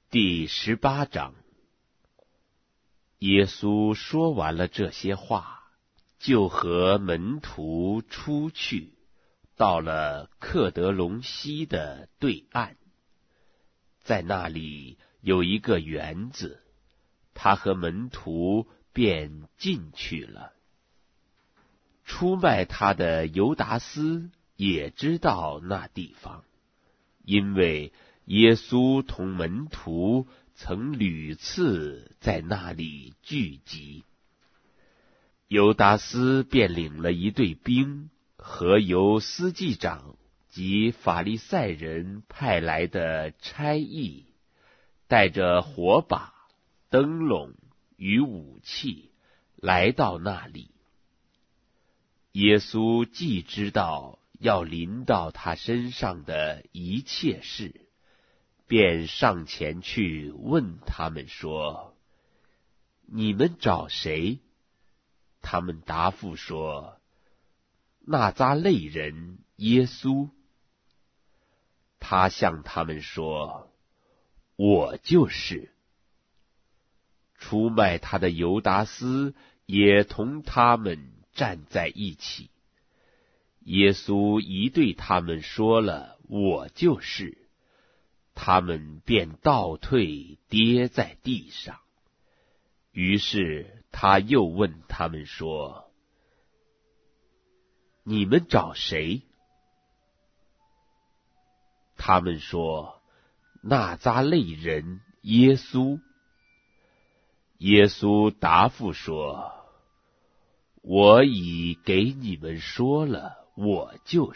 第18章。耶稣说完了这些话，就和门徒出去，到了克德隆溪的对岸。在那里有一个园子，他和门徒便进去了。出卖他的犹达斯也知道那地方，因为耶稣同门徒曾屡次在那里聚集。犹达斯便领了一队兵和由司祭长及法利赛人派来的差役，带着火把、灯笼与武器来到那里。耶稣既知道要临到他身上的一切事，便上前去问他们说：你们找谁？他们答复说：纳匝肋人耶稣。他向他们说：我就是。出卖他的犹达斯也同他们站在一起。耶稣一对他们说了我就是，他们便倒退，跌在地上。于是他又问他们说：你们找谁？他们说：纳匝肋人耶稣。耶稣答复说：我已给你们说了我就是。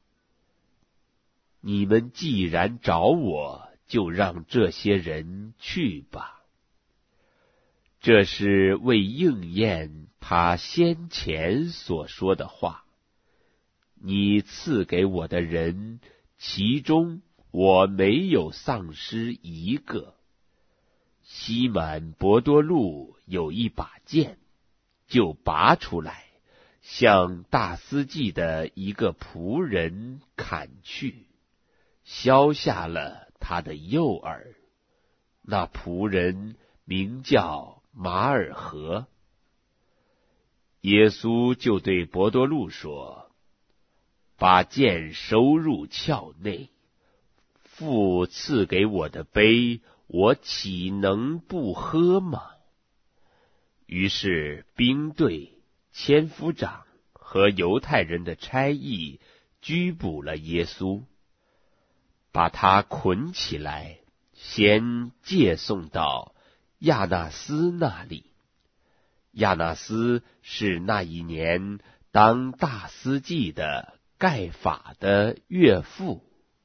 你们既然找我，就让这些人去吧。这是为应验他先前所说的话：你赐给我的人，其中我没有丧失一个。西满伯多禄有一把剑，就拔出来，向大司祭的一个仆人砍去，削下了他的右耳。那仆人名叫马尔和。耶稣就对伯多禄说：把剑收入鞘内，父赐给我的杯，我岂能不喝吗？于是兵队、千夫长和犹太人的差役拘捕了耶稣，把他捆起来，先借送到亚那斯那里。亚那斯是那一年当大司祭的盖法的岳父。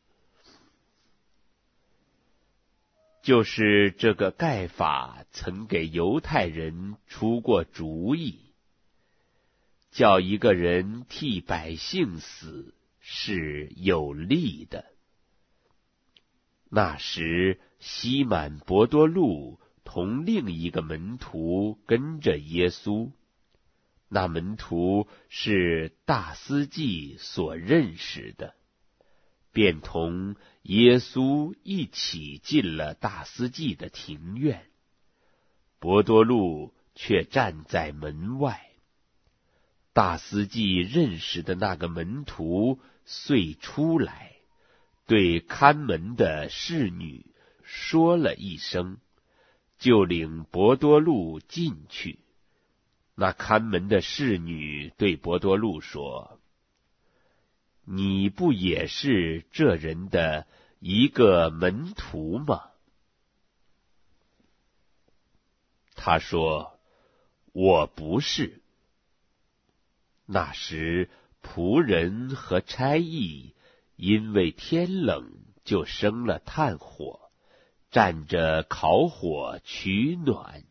就是这个盖法曾给犹太人出过主意，叫一个人替百姓死是有利的。那时西满伯多禄同另一个门徒跟着耶稣，那门徒是大司祭所认识的，便同耶稣一起进了大司祭的庭院。伯多禄却站在门外。大司祭认识的那个门徒遂出来，对看门的侍女说了一声，就领伯多禄进去。那看门的侍女对伯多禄说：你不也是这人的一个门徒吗？他说：我不是。那时仆人和差役因为天冷，就生了炭火，蘸着烤火取暖。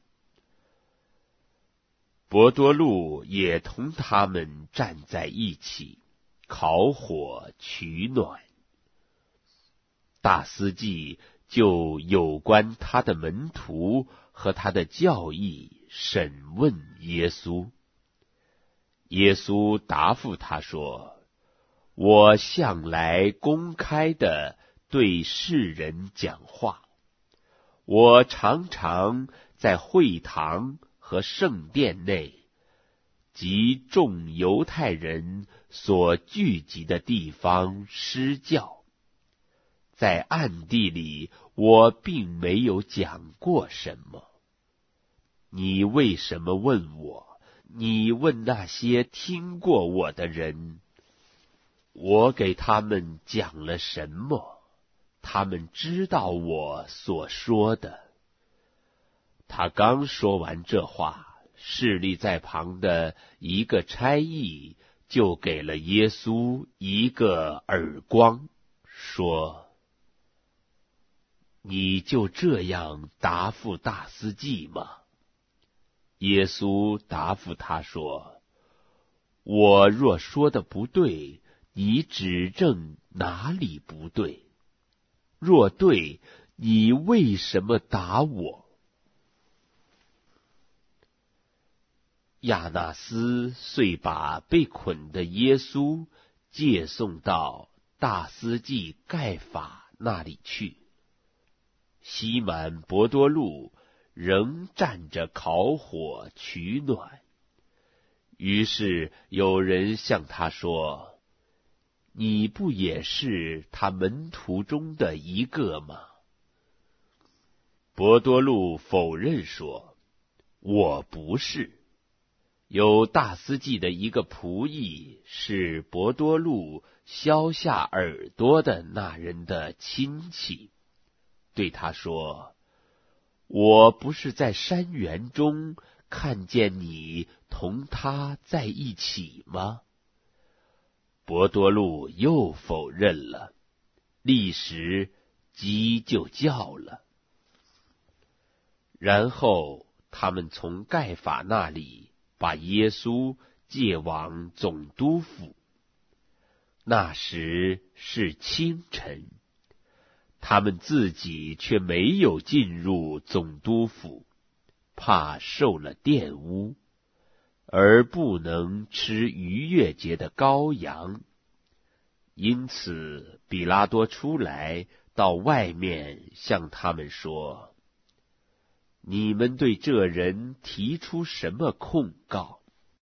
伯多禄也同他们站在一起，烤火取暖。大司祭就有关他的门徒和他的教义审问耶稣。耶稣答复他说：我向来公开地对世人讲话， 我常常在会堂和圣殿内，及众犹太人所聚集的地方施教，在暗地里我并没有讲过什么。你为什么问我？你问那些听过我的人，我给他们讲了什么？他们知道我所说的。他刚说完这话，侍立在旁的一个差役就给了耶稣一个耳光，说：你就这样答复大司祭吗？耶稣答复他说：我若说的不对，你指正哪里不对？若对，你为什么打我？亚那斯遂把被捆的耶稣借送到大司祭盖法那里去。西满伯多禄仍站着烤火取暖。于是有人向他说：你不也是他门徒中的一个吗？伯多禄否认说：我不是。有大司祭的一个仆役是伯多禄削下耳朵的那人的亲戚，对他说：我不是在山园中看见你同他在一起吗？伯多禄又否认了，立时鸡就叫了。然后他们从盖法那里把耶稣借往总督府。那时是清晨，他们自己却没有进入总督府，怕受了玷污，而不能吃逾越节的羔羊。因此比拉多出来到外面向他们说：你们对这人提出什么控告？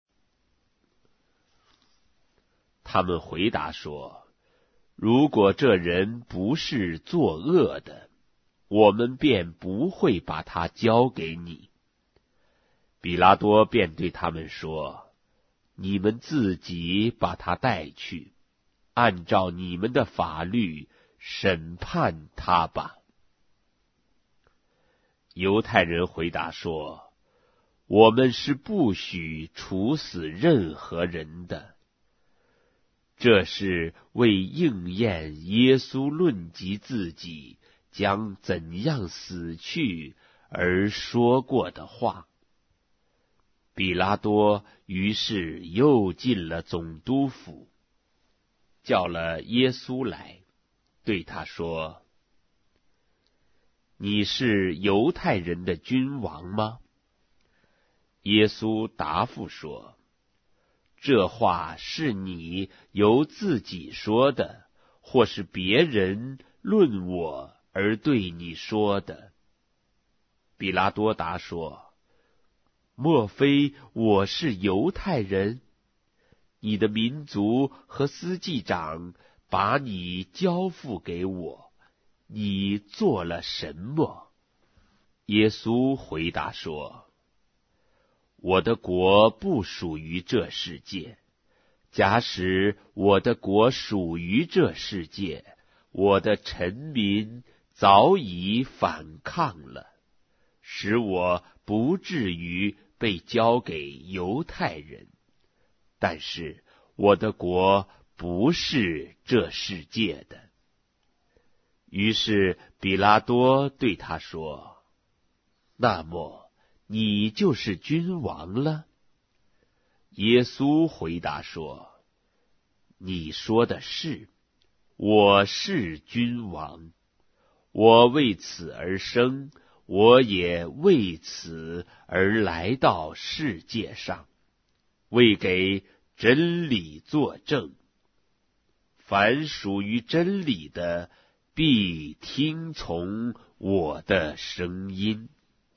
他们回答说：如果这人不是作恶的，我们便不会把他交给你。比拉多便对他们说：你们自己把他带去，按照你们的法律审判他吧。犹太人回答说：我们是不许处死任何人的。这是为应验耶稣论及自己将怎样死去而说过的话。比拉多于是又进了总督府，叫了耶稣来，对他说：你是犹太人的君王吗？耶稣答复说：这话是你由自己说的，或是别人论我而对你说的？比拉多答说：莫非我是犹太人？你的民族和司祭长把你交付给我，你做了什么？耶稣回答说：我的国不属于这世界。假使我的国属于这世界，我的臣民早已反抗了，使我不至于被交给犹太人。但是我的国不是这世界的。于是比拉多对他说：那么你就是君王了？耶稣回答说：你说的是，我是君王。我为此而生，我也为此而来到世界上，为给真理作证。凡属于真理的，必听从我的声音。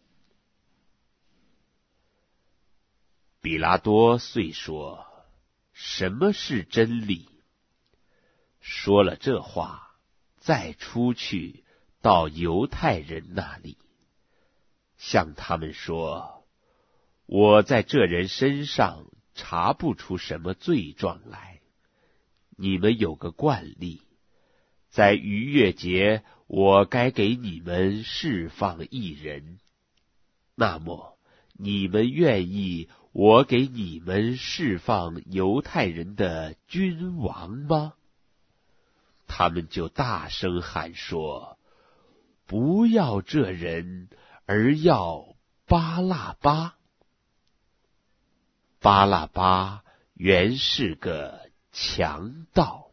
比拉多遂说：什么是真理？说了这话，再出去到犹太人那里，向他们说：我在这人身上查不出什么罪状来。你们有个惯例，在逾越节我该给你们释放一人，那么你们愿意我给你们释放犹太人的君王吗？他们就大声喊说：不要这人，而要巴辣巴。巴辣巴原是个强盗。